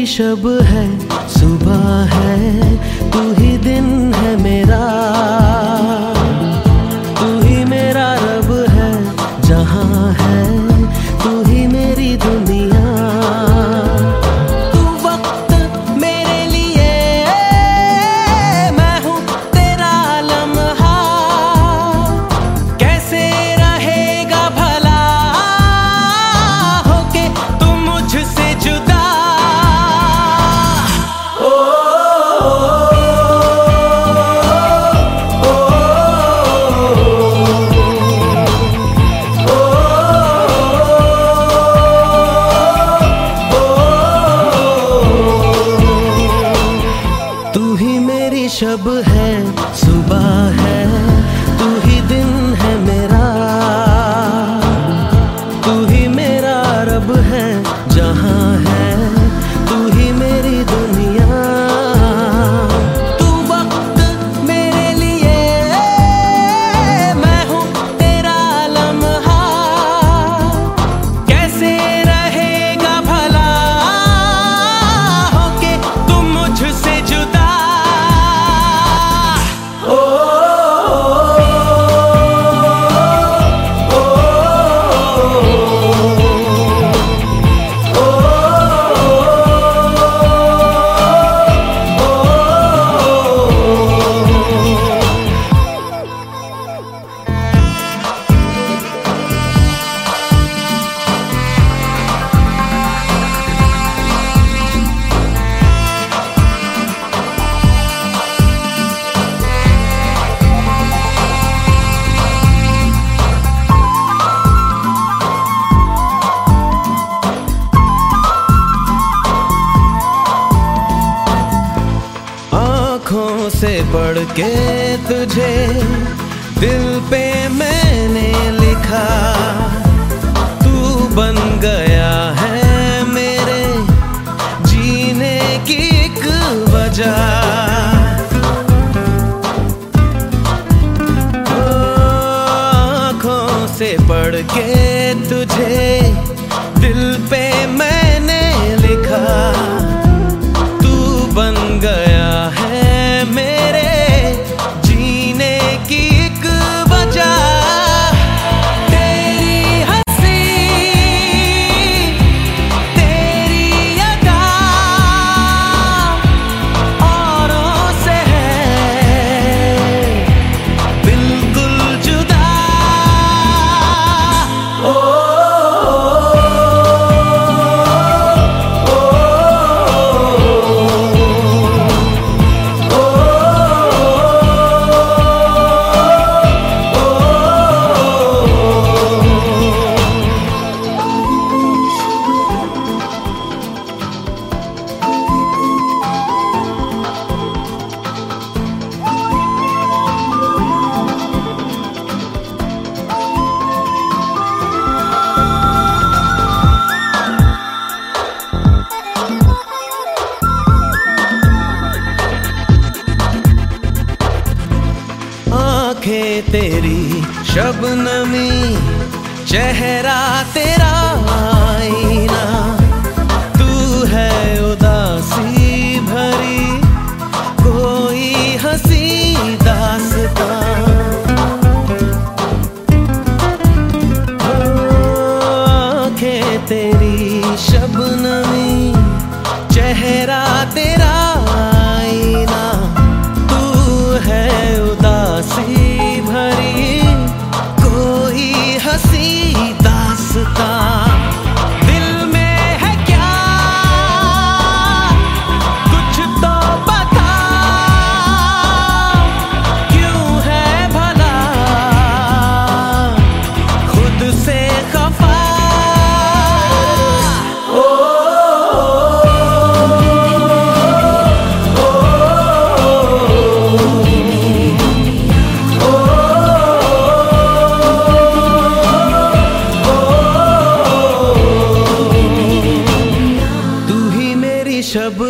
शब है, सुबह है, तू ही दिन है मेरा, तू ही मेरा रब है, जहां है तू ही मेरी दुनिया। तू वक्त मेरे लिए, मैं हूँ तेरा लम्हा, कैसे रहेगा भला होके तू मुझसे जुदा। तू ही मेरी शब है, सुबह है, तू ही दिन है मेरा, तू ही मेरा रब है, जहां है तू ही मेरी दुनिया। तू वक्त मेरे लिए, मैं हूँ तेरा लम्हा, कैसे रहेगा भला होके तुम मुझसे जुदा। आँखों से पढ़ के तुझे दिल पे मैंने लिखा, तू बन गया है मेरे जीने की एक वजह। आँखों से पढ़ के तुझे दिल पे मैंने लिखा, तू बन गया है मेरे जीने की एक वजह। तेरी हंसी, तेरी अदा औरों से है बिल्कुल जुदा। आँखें तेरी शबनमी, चेहरा तेरा आईना, तू है उदासी भरी कोई हंसी दास्तां। आँखें तेरी शबनमी, चेहरा तेरा आईना, तू है उदासी भरी कोई हंसी दास्तां। दिल में है क्या कुछ तो बता, क्यों है भला खुद से खफा। शब